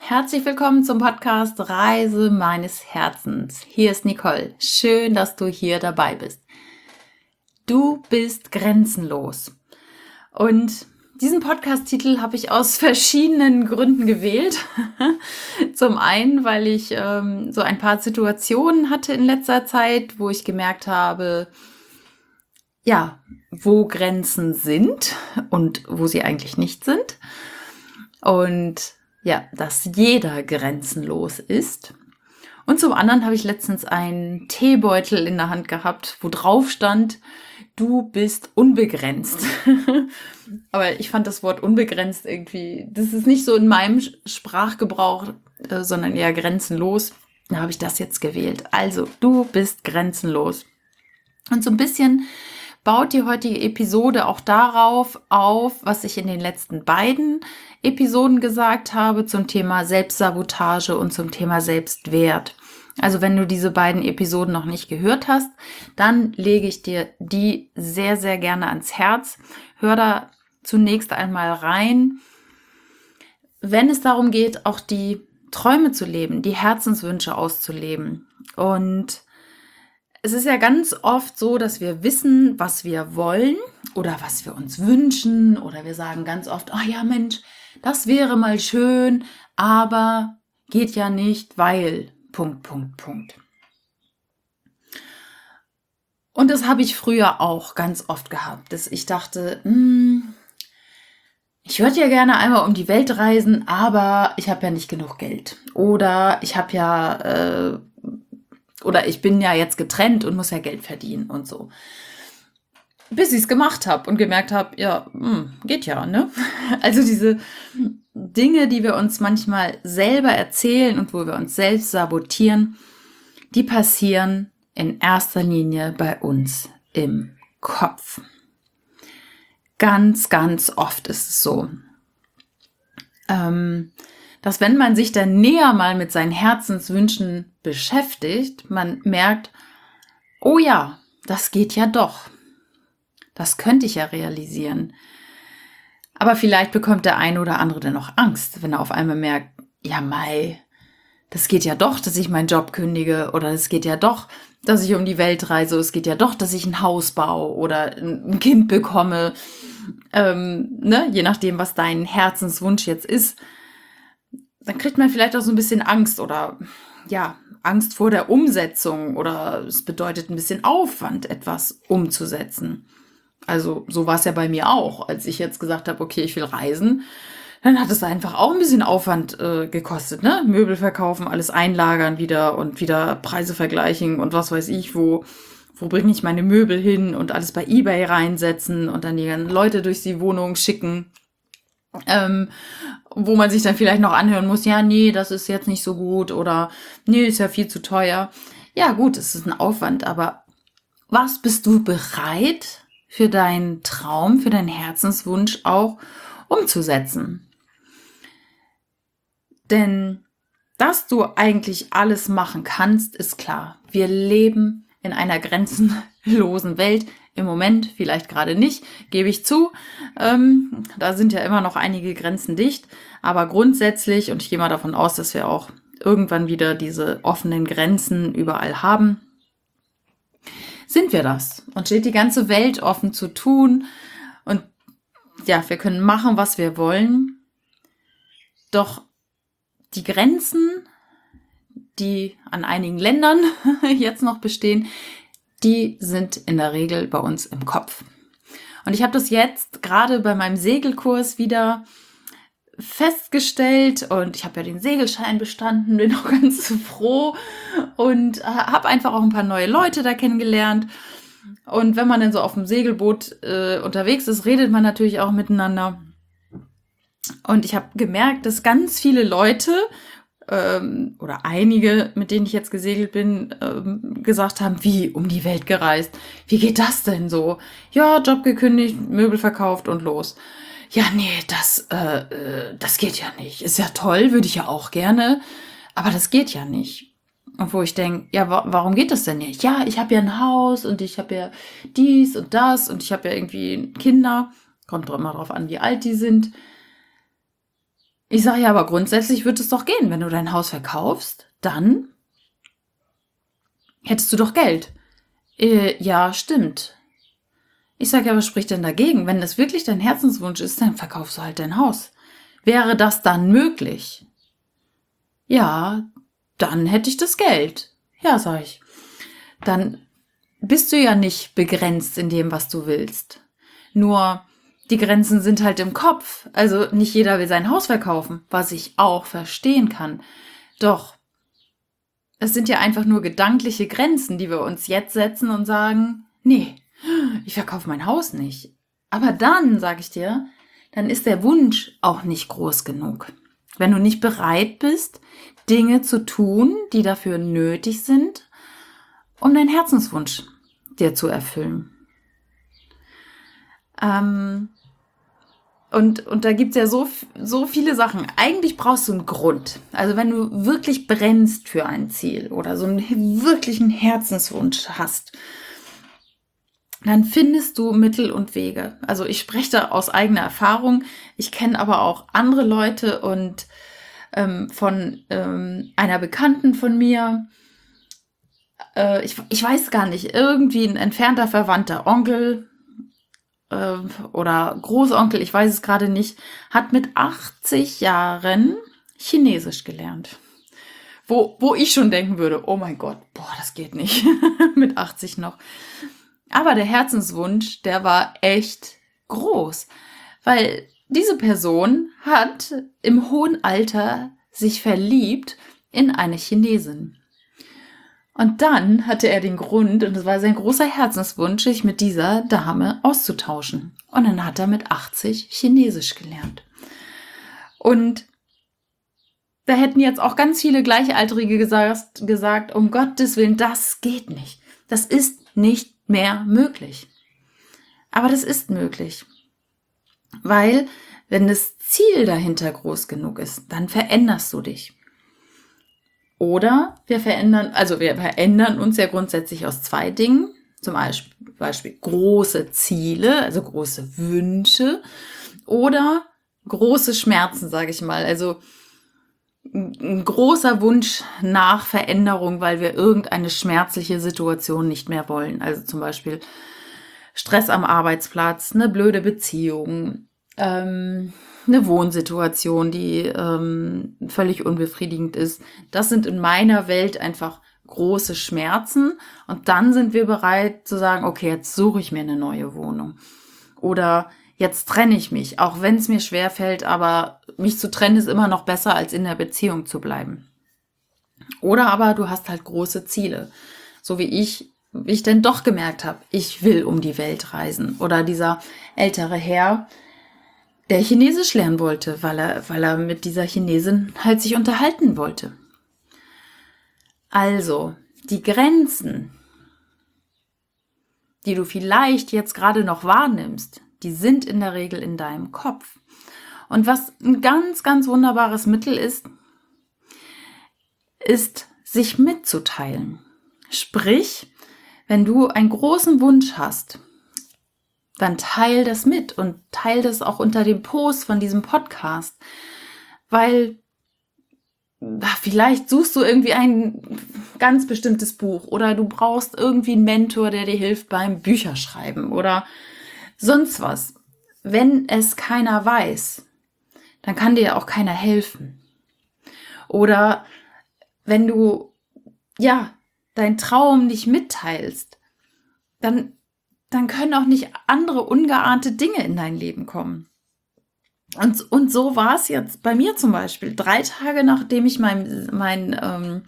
Herzlich willkommen zum Podcast Reise meines Herzens. Hier ist Nicole. Schön, dass du hier dabei bist. Du bist grenzenlos. Und diesen Podcast-Titel habe ich aus verschiedenen Gründen gewählt. Zum einen, weil ich so ein paar Situationen hatte in letzter Zeit, wo ich gemerkt habe, ja, wo Grenzen sind und wo sie eigentlich nicht sind. Und ja, dass jeder grenzenlos ist. Und zum anderen habe ich letztens einen Teebeutel in der Hand gehabt, wo drauf stand, du bist unbegrenzt. Aber ich fand das Wort unbegrenzt irgendwie, das ist nicht so in meinem Sprachgebrauch, sondern eher grenzenlos. Da habe ich das jetzt gewählt. Also, du bist grenzenlos. Und so ein bisschen baut die heutige Episode auch darauf auf, was ich in den letzten beiden Episoden gesagt habe zum Thema Selbstsabotage und zum Thema Selbstwert. Also wenn du diese beiden Episoden noch nicht gehört hast, dann lege ich dir die sehr, sehr gerne ans Herz. Hör da zunächst einmal rein, wenn es darum geht, auch die Träume zu leben, die Herzenswünsche auszuleben. Und es ist ja ganz oft so, dass wir wissen, was wir wollen oder was wir uns wünschen, oder wir sagen ganz oft, ach ja Mensch, das wäre mal schön, aber geht ja nicht, weil ... Und das habe ich früher auch ganz oft gehabt, dass ich dachte, ich würde ja gerne einmal um die Welt reisen, aber ich habe ja nicht genug Geld. Oder ich bin ja jetzt getrennt und muss ja Geld verdienen und so. Bis ich es gemacht habe und gemerkt habe, ja, geht ja, ne? Also diese Dinge, die wir uns manchmal selber erzählen und wo wir uns selbst sabotieren, die passieren in erster Linie bei uns im Kopf. Ganz, ganz oft ist es so, dass wenn man sich dann näher mal mit seinen Herzenswünschen beschäftigt, man merkt, oh ja, das geht ja doch. Das könnte ich ja realisieren. Aber vielleicht bekommt der eine oder andere dann auch Angst, wenn er auf einmal merkt, ja mei, das geht ja doch, dass ich meinen Job kündige, oder es geht ja doch, dass ich um die Welt reise, es geht ja doch, dass ich ein Haus baue oder ein Kind bekomme, je nachdem, was dein Herzenswunsch jetzt ist. Dann kriegt man vielleicht auch so ein bisschen Angst oder ja, Angst vor der Umsetzung, oder es bedeutet ein bisschen Aufwand, etwas umzusetzen. Also so war es ja bei mir auch, als ich jetzt gesagt habe, okay, ich will reisen, dann hat es einfach auch ein bisschen Aufwand gekostet, ne? Möbel verkaufen, alles einlagern wieder und wieder Preise vergleichen und was weiß ich, wo bringe ich meine Möbel hin und alles bei eBay reinsetzen und dann die ganzen Leute durch die Wohnung schicken. Wo man sich dann vielleicht noch anhören muss, ja, nee, das ist jetzt nicht so gut oder nee, ist ja viel zu teuer. Ja gut, es ist ein Aufwand, aber was bist du bereit für deinen Traum, für deinen Herzenswunsch auch umzusetzen? Denn dass du eigentlich alles machen kannst, ist klar. Wir leben in einer grenzenlosen Welt. Im Moment vielleicht gerade nicht, gebe ich zu. Da sind ja immer noch einige Grenzen dicht. Aber grundsätzlich, und ich gehe mal davon aus, dass wir auch irgendwann wieder diese offenen Grenzen überall haben, sind wir das. Und steht die ganze Welt offen zu tun. Und ja, wir können machen, was wir wollen. Doch die Grenzen, die an einigen Ländern jetzt noch bestehen, die sind in der Regel bei uns im Kopf. Und ich habe das jetzt gerade bei meinem Segelkurs wieder festgestellt, und ich habe ja den Segelschein bestanden, bin auch ganz froh und habe einfach auch ein paar neue Leute da kennengelernt. Und wenn man dann so auf dem Segelboot unterwegs ist, redet man natürlich auch miteinander. Und ich habe gemerkt, dass ganz viele Leute oder einige, mit denen ich jetzt gesegelt bin, gesagt haben, wie um die Welt gereist. Wie geht das denn so? Ja, Job gekündigt, Möbel verkauft und los. Ja, nee, das geht ja nicht. Ist ja toll, würde ich ja auch gerne, aber das geht ja nicht. Und wo ich denke, ja, warum geht das denn nicht? Ja, ich habe ja ein Haus und ich habe ja dies und das und ich habe ja irgendwie Kinder. Kommt doch immer drauf an, wie alt die sind. Ich sage ja, aber grundsätzlich wird es doch gehen. Wenn du dein Haus verkaufst, dann hättest du doch Geld. Ja, stimmt. Ich sage ja, was spricht denn dagegen? Wenn das wirklich dein Herzenswunsch ist, dann verkaufst du halt dein Haus. Wäre das dann möglich? Ja, dann hätte ich das Geld. Ja, sag ich. Dann bist du ja nicht begrenzt in dem, was du willst. Nur die Grenzen sind halt im Kopf. Also nicht jeder will sein Haus verkaufen, was ich auch verstehen kann. Doch es sind ja einfach nur gedankliche Grenzen, die wir uns jetzt setzen und sagen, nee, ich verkaufe mein Haus nicht. Aber dann, sage ich dir, dann ist der Wunsch auch nicht groß genug. Wenn du nicht bereit bist, Dinge zu tun, die dafür nötig sind, um deinen Herzenswunsch dir zu erfüllen. Und da gibt's ja so viele Sachen. Eigentlich brauchst du einen Grund. Also wenn du wirklich brennst für ein Ziel oder so einen wirklichen Herzenswunsch hast, dann findest du Mittel und Wege. Also ich spreche da aus eigener Erfahrung. Ich kenne aber auch andere Leute und von einer Bekannten von mir, ich weiß gar nicht, irgendwie ein entfernter Verwandter, Onkel oder Großonkel, ich weiß es gerade nicht, hat mit 80 Jahren Chinesisch gelernt. Wo ich schon denken würde, oh mein Gott, boah, das geht nicht, mit 80 noch. Aber der Herzenswunsch, der war echt groß, weil diese Person hat im hohen Alter sich verliebt in eine Chinesin. Und dann hatte er den Grund, und es war sein großer Herzenswunsch, sich mit dieser Dame auszutauschen. Und dann hat er mit 80 Chinesisch gelernt. Und da hätten jetzt auch ganz viele Gleichaltrige gesagt, um Gottes Willen, das geht nicht. Das ist nicht mehr möglich. Aber das ist möglich. Weil, wenn das Ziel dahinter groß genug ist, dann veränderst du dich. Oder wir verändern uns ja grundsätzlich aus zwei Dingen. Zum Beispiel große Ziele, also große Wünsche oder große Schmerzen, sage ich mal. Also ein großer Wunsch nach Veränderung, weil wir irgendeine schmerzliche Situation nicht mehr wollen. Also zum Beispiel Stress am Arbeitsplatz, eine blöde Beziehung, eine Wohnsituation, die völlig unbefriedigend ist. Das sind in meiner Welt einfach große Schmerzen. Und dann sind wir bereit zu sagen, okay, jetzt suche ich mir eine neue Wohnung. Oder jetzt trenne ich mich, auch wenn es mir schwerfällt, aber mich zu trennen ist immer noch besser, als in der Beziehung zu bleiben. Oder aber du hast halt große Ziele, so wie ich dann doch gemerkt habe, ich will um die Welt reisen. Oder dieser ältere Herr, der Chinesisch lernen wollte, weil er mit dieser Chinesin halt sich unterhalten wollte. Also, die Grenzen, die du vielleicht jetzt gerade noch wahrnimmst, die sind in der Regel in deinem Kopf. Und was ein ganz, ganz wunderbares Mittel ist sich mitzuteilen. Sprich, wenn du einen großen Wunsch hast, dann teil das mit und teil das auch unter dem Post von diesem Podcast, weil vielleicht suchst du irgendwie ein ganz bestimmtes Buch oder du brauchst irgendwie einen Mentor, der dir hilft beim Bücherschreiben oder sonst was. Wenn es keiner weiß, dann kann dir auch keiner helfen. Oder wenn du, deinen Traum nicht mitteilst, dann können auch nicht andere ungeahnte Dinge in dein Leben kommen. Und so war es jetzt bei mir zum Beispiel. 3 Tage nachdem ich meinen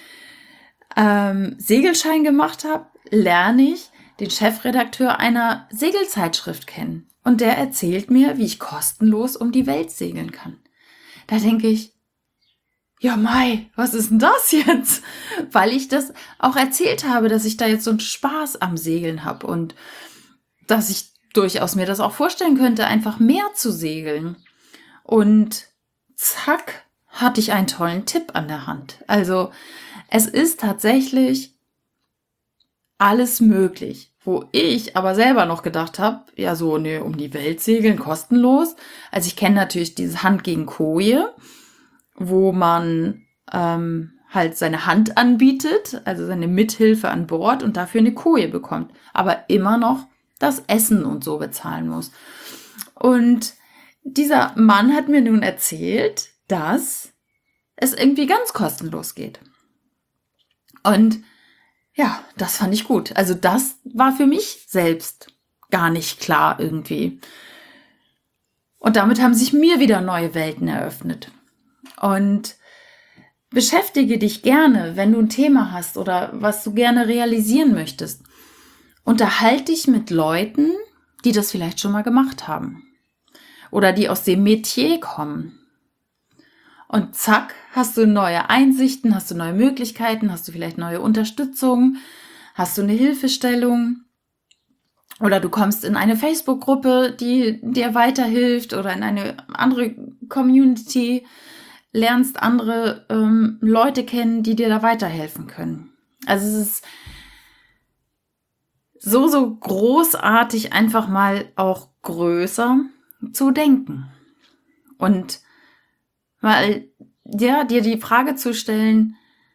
Segelschein gemacht habe, lerne ich den Chefredakteur einer Segelzeitschrift kennen. Und der erzählt mir, wie ich kostenlos um die Welt segeln kann. Da denke ich, ja Mai, was ist denn das jetzt? Weil ich das auch erzählt habe, dass ich da jetzt so einen Spaß am Segeln habe und dass ich durchaus mir das auch vorstellen könnte, einfach mehr zu segeln. Und zack, hatte ich einen tollen Tipp an der Hand. Also es ist tatsächlich alles möglich. Wo ich aber selber noch gedacht habe, ja so, nee, um die Welt segeln, kostenlos. Also ich kenne natürlich dieses Hand gegen Koje, wo man halt seine Hand anbietet, also seine Mithilfe an Bord und dafür eine Koje bekommt. Aber immer noch das Essen und so bezahlen muss. Und dieser Mann hat mir nun erzählt, dass es irgendwie ganz kostenlos geht. Und ja, das fand ich gut. Also das war für mich selbst gar nicht klar irgendwie. Und damit haben sich mir wieder neue Welten eröffnet. Und beschäftige dich gerne, wenn du ein Thema hast oder was du gerne realisieren möchtest. Unterhalte dich mit Leuten, die das vielleicht schon mal gemacht haben. Oder die aus dem Metier kommen. Und zack, hast du neue Einsichten, hast du neue Möglichkeiten, hast du vielleicht neue Unterstützung, hast du eine Hilfestellung oder du kommst in eine Facebook-Gruppe, die dir weiterhilft oder in eine andere Community, lernst andere Leute kennen, die dir da weiterhelfen können. Also es ist so großartig, einfach mal auch größer zu denken. Und mal dir die Frage zu stellen,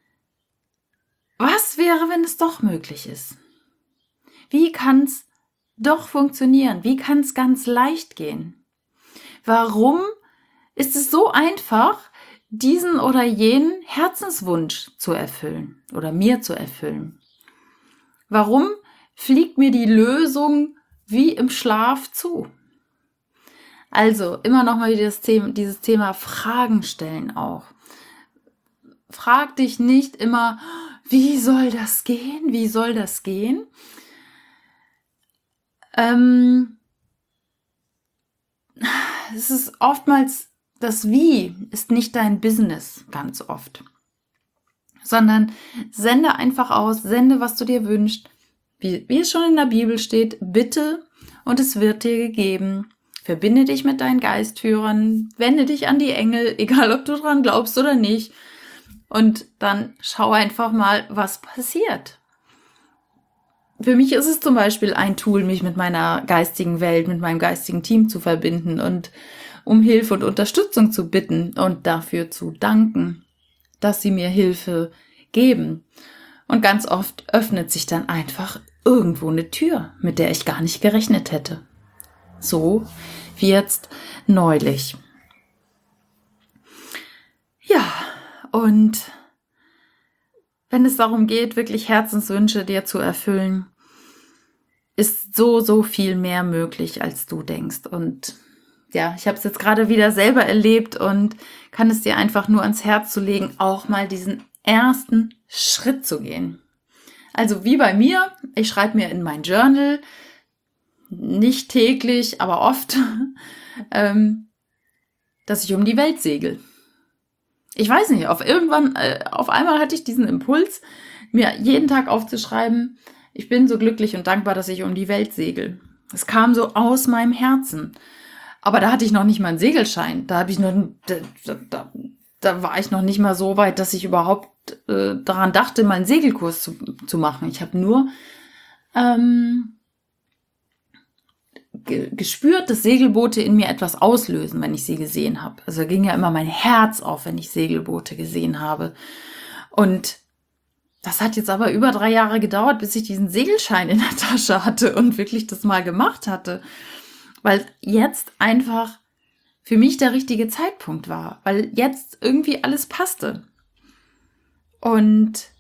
was wäre, wenn es doch möglich ist? Wie kann es doch funktionieren? Wie kann es ganz leicht gehen? Warum ist es so einfach, diesen oder jenen Herzenswunsch zu erfüllen oder mir zu erfüllen? Warum fliegt mir die Lösung wie im Schlaf zu? Also immer noch mal dieses Thema Fragen stellen auch. Frag dich nicht immer, wie soll das gehen? Wie soll das gehen? Es ist oftmals, das Wie ist nicht dein Business ganz oft, sondern sende einfach aus, sende, was du dir wünschst. Wie es schon in der Bibel steht, bitte und es wird dir gegeben. Verbinde dich mit deinen Geistführern, wende dich an die Engel, egal ob du dran glaubst oder nicht. Und dann schau einfach mal, was passiert. Für mich ist es zum Beispiel ein Tool, mich mit meiner geistigen Welt, mit meinem geistigen Team zu verbinden und um Hilfe und Unterstützung zu bitten und dafür zu danken, dass sie mir Hilfe geben. Und ganz oft öffnet sich dann einfach irgendwo eine Tür, mit der ich gar nicht gerechnet hätte. So wie jetzt neulich. Ja, und wenn es darum geht, wirklich Herzenswünsche dir zu erfüllen, ist so viel mehr möglich, als du denkst. Und ja, ich habe es jetzt gerade wieder selber erlebt und kann es dir einfach nur ans Herz zu legen, auch mal diesen ersten Schritt zu gehen. Also wie bei mir, ich schreibe mir in mein Journal, nicht täglich, aber oft, dass ich um die Welt segel. Ich weiß nicht, auf einmal hatte ich diesen Impuls, mir jeden Tag aufzuschreiben, ich bin so glücklich und dankbar, dass ich um die Welt segel. Es kam so aus meinem Herzen. Aber da hatte ich noch nicht mal einen Segelschein. Da war ich noch nicht mal so weit, dass ich überhaupt daran dachte, mal einen Segelkurs zu machen. Ich habe nur gespürt, dass Segelboote in mir etwas auslösen, wenn ich sie gesehen habe. Also ging ja immer mein Herz auf, wenn ich Segelboote gesehen habe. Und das hat jetzt aber über 3 Jahre gedauert, bis ich diesen Segelschein in der Tasche hatte und wirklich das mal gemacht hatte. Weil jetzt einfach für mich der richtige Zeitpunkt war. Weil jetzt irgendwie alles passte. Und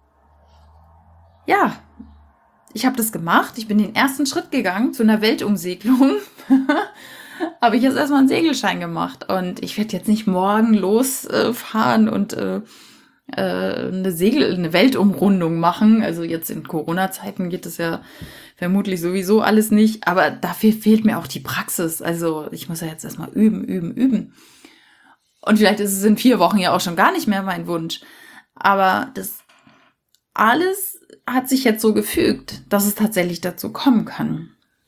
ja, ich habe das gemacht. Ich bin den ersten Schritt gegangen zu einer Weltumsegelung. Habe ich jetzt erstmal einen Segelschein gemacht. Und ich werde jetzt nicht morgen losfahren und eine Weltumrundung machen. Also jetzt in Corona-Zeiten geht es ja vermutlich sowieso alles nicht. Aber dafür fehlt mir auch die Praxis. Also ich muss ja jetzt erstmal üben. Und vielleicht ist es in 4 Wochen ja auch schon gar nicht mehr mein Wunsch. Aber das alles hat sich jetzt so gefügt, dass es tatsächlich dazu kommen kann.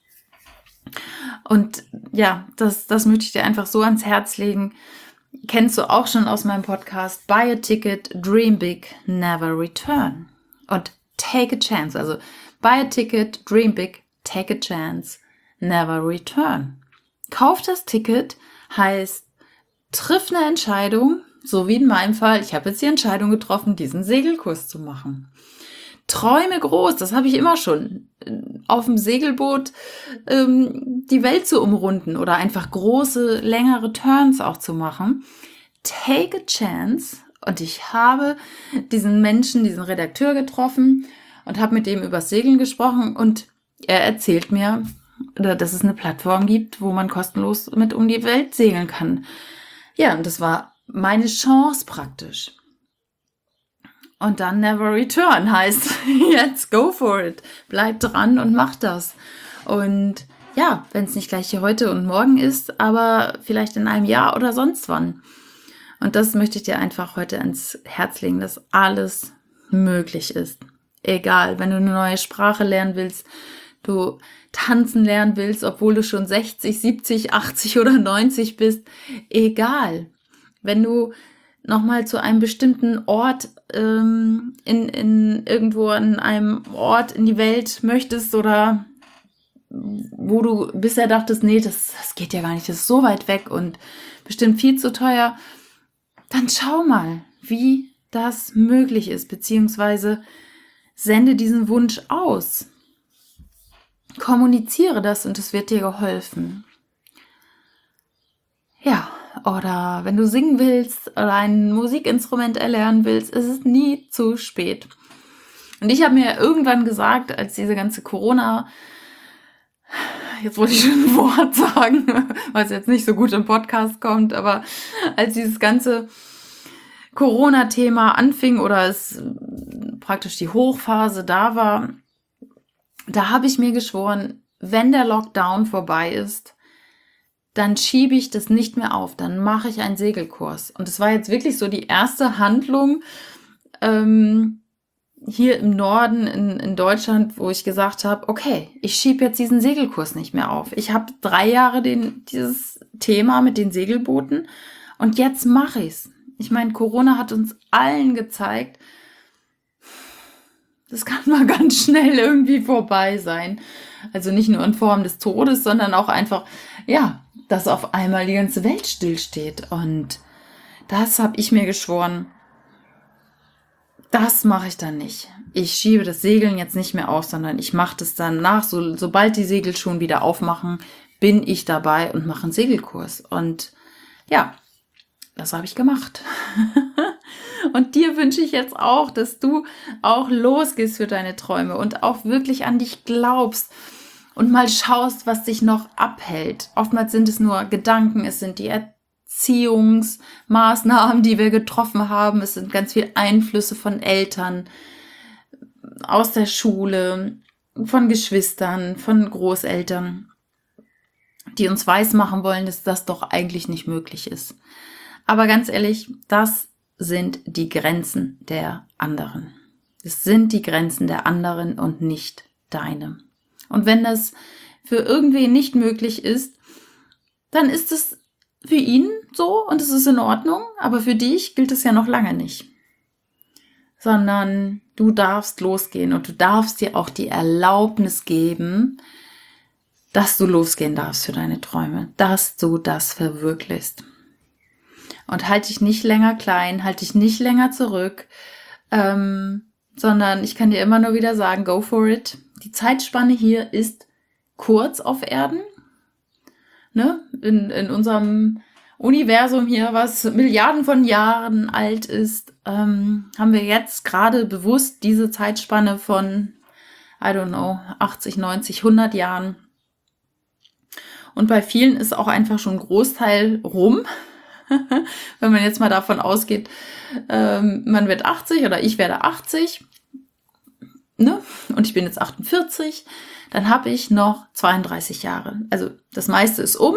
Und ja, das möchte ich dir einfach so ans Herz legen. Kennst du auch schon aus meinem Podcast, Buy a Ticket, Dream Big, Never Return. Und take a chance. Also Buy a ticket, dream big, take a chance, never return. Kauf das Ticket heißt, triff eine Entscheidung, so wie in meinem Fall, ich habe jetzt die Entscheidung getroffen, diesen Segelkurs zu machen. Träume groß, das habe ich immer schon, auf dem Segelboot die Welt zu umrunden oder einfach große, längere Turns auch zu machen. Take a chance. Und ich habe diesen Menschen, diesen Redakteur getroffen und habe mit dem über Segeln gesprochen und er erzählt mir, dass es eine Plattform gibt, wo man kostenlos mit um die Welt segeln kann. Ja, und das war meine Chance praktisch. Und dann never return heißt, jetzt go for it. Bleib dran und mach das. Und ja, wenn es nicht gleich hier heute und morgen ist, aber vielleicht in einem Jahr oder sonst wann. Und das möchte ich dir einfach heute ans Herz legen, dass alles möglich ist. Egal, wenn du eine neue Sprache lernen willst, du tanzen lernen willst, obwohl du schon 60, 70, 80 oder 90 bist, egal. Wenn du nochmal zu einem bestimmten Ort irgendwo an einem Ort in die Welt möchtest oder wo du bisher dachtest, nee, das geht ja gar nicht, das ist so weit weg und bestimmt viel zu teuer, dann schau mal, wie das möglich ist, beziehungsweise sende diesen Wunsch aus. Kommuniziere das und es wird dir geholfen. Ja, oder wenn du singen willst oder ein Musikinstrument erlernen willst, ist es nie zu spät. Und ich habe mir irgendwann gesagt, als diese ganze Corona, jetzt wollte ich schon ein Wort sagen, was jetzt nicht so gut im Podcast kommt, aber als dieses ganze Corona-Thema anfing oder es praktisch die Hochphase da war, da habe ich mir geschworen, wenn der Lockdown vorbei ist, dann schiebe ich das nicht mehr auf, dann mache ich einen Segelkurs. Und es war jetzt wirklich so die erste Handlung hier im Norden in Deutschland, wo ich gesagt habe, okay, ich schiebe jetzt diesen Segelkurs nicht mehr auf. Ich habe 3 Jahre dieses Thema mit den Segelbooten und jetzt mache ich es. Ich meine, Corona hat uns allen gezeigt, das kann mal ganz schnell irgendwie vorbei sein. Also nicht nur in Form des Todes, sondern auch einfach, ja, dass auf einmal die ganze Welt stillsteht. Und das habe ich mir geschworen, das mache ich dann nicht. Ich schiebe das Segeln jetzt nicht mehr auf, sondern ich mache das dann nach. Sobald die Segel schon wieder aufmachen, bin ich dabei und mache einen Segelkurs. Und ja, das habe ich gemacht. Und dir wünsche ich jetzt auch, dass du auch losgehst für deine Träume und auch wirklich an dich glaubst und mal schaust, was dich noch abhält. Oftmals sind es nur Gedanken, es sind die Erziehungsmaßnahmen, die wir getroffen haben, es sind ganz viele Einflüsse von Eltern, aus der Schule, von Geschwistern, von Großeltern, die uns weismachen wollen, dass das doch eigentlich nicht möglich ist. Aber ganz ehrlich, das sind die Grenzen der anderen. Es sind die Grenzen der anderen und nicht deine. Und wenn das für irgendwen nicht möglich ist, dann ist es für ihn so und es ist in Ordnung, aber für dich gilt es ja noch lange nicht. Sondern du darfst losgehen und du darfst dir auch die Erlaubnis geben, dass du losgehen darfst für deine Träume, dass du das verwirklichst. Und halt dich nicht länger klein, halt dich nicht länger zurück, sondern ich kann dir immer nur wieder sagen, go for it. Die Zeitspanne hier ist kurz auf Erden. Ne? In unserem Universum hier, was Milliarden von Jahren alt ist, haben wir jetzt gerade bewusst diese Zeitspanne von, 80, 90, 100 Jahren. Und bei vielen ist auch einfach schon ein Großteil rum. Wenn man jetzt mal davon ausgeht, man wird 80 oder ich werde 80, ne? Und ich bin jetzt 48, dann habe ich noch 32 Jahre. Also das meiste ist um.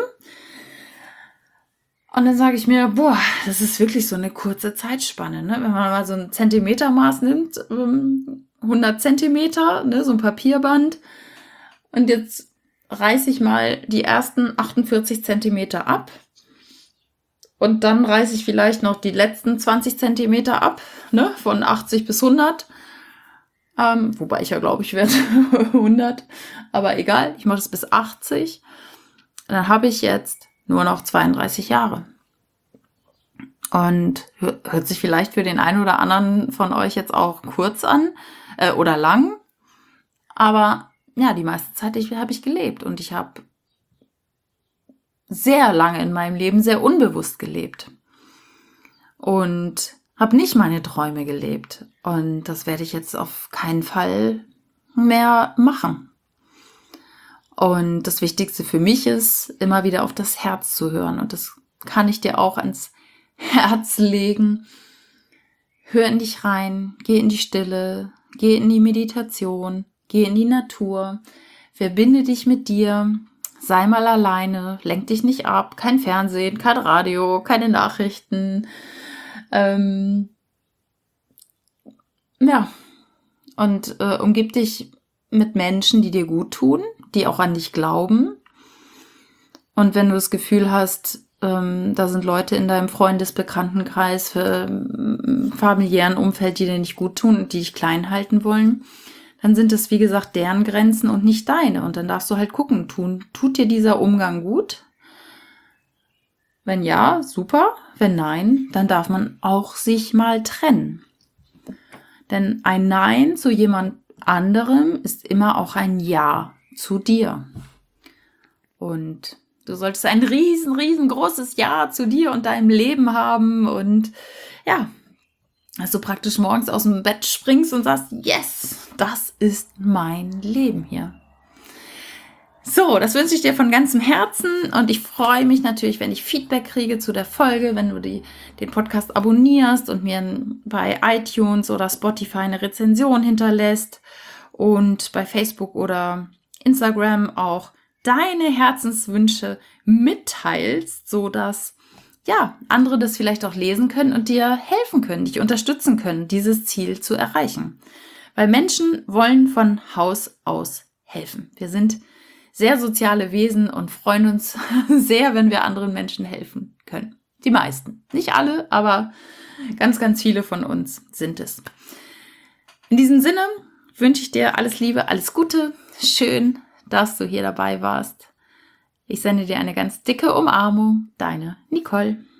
Und dann sage ich mir, boah, das ist wirklich so eine kurze Zeitspanne. Ne? Wenn man mal so ein Zentimetermaß nimmt, 100 Zentimeter, ne? So ein Papierband. Und jetzt reiße ich mal die ersten 48 Zentimeter ab. Und dann reiße ich vielleicht noch die letzten 20 Zentimeter ab, ne, von 80 bis 100. Wobei ich ja glaube, ich werde 100. Aber egal, ich mache das bis 80. Dann habe ich jetzt nur noch 32 Jahre. Und hört sich vielleicht für den einen oder anderen von euch jetzt auch kurz an oder lang. Aber ja, die meiste Zeit habe ich gelebt. Und ich habe sehr lange in meinem Leben sehr unbewusst gelebt. Und habe nicht meine Träume gelebt. Und das werde ich jetzt auf keinen Fall mehr machen. Und das Wichtigste für mich ist, immer wieder auf das Herz zu hören. Und das kann ich dir auch ans Herz legen. Hör in dich rein, geh in die Stille, geh in die Meditation, geh in die Natur, verbinde dich mit dir, sei mal alleine, lenk dich nicht ab, kein Fernsehen, kein Radio, keine Nachrichten. Und umgib dich mit Menschen, die dir gut tun, die auch an dich glauben. Und wenn du das Gefühl hast, da sind Leute in deinem Freundesbekanntenkreis, familiären Umfeld, die dir nicht gut tun und die dich klein halten wollen, dann sind es, wie gesagt, deren Grenzen und nicht deine. Und dann darfst du halt gucken, tut dir dieser Umgang gut? Wenn ja, super. Wenn nein, dann darf man auch sich mal trennen. Denn ein Nein zu jemand anderem ist immer auch ein Ja zu dir. Und du solltest ein riesengroßes Ja zu dir und deinem Leben haben. Und ja, dass du praktisch morgens aus dem Bett springst und sagst, yes, das ist mein Leben hier. So, das wünsche ich dir von ganzem Herzen und ich freue mich natürlich, wenn ich Feedback kriege zu der Folge, wenn du den Podcast abonnierst und mir bei iTunes oder Spotify eine Rezension hinterlässt und bei Facebook oder Instagram auch deine Herzenswünsche mitteilst, sodass andere das vielleicht auch lesen können und dir helfen können, dich unterstützen können, dieses Ziel zu erreichen. Weil Menschen wollen von Haus aus helfen. Wir sind sehr soziale Wesen und freuen uns sehr, wenn wir anderen Menschen helfen können. Die meisten. Nicht alle, aber ganz viele von uns sind es. In diesem Sinne wünsche ich dir alles Liebe, alles Gute. Schön, dass du hier dabei warst. Ich sende dir eine ganz dicke Umarmung. Deine Nicole.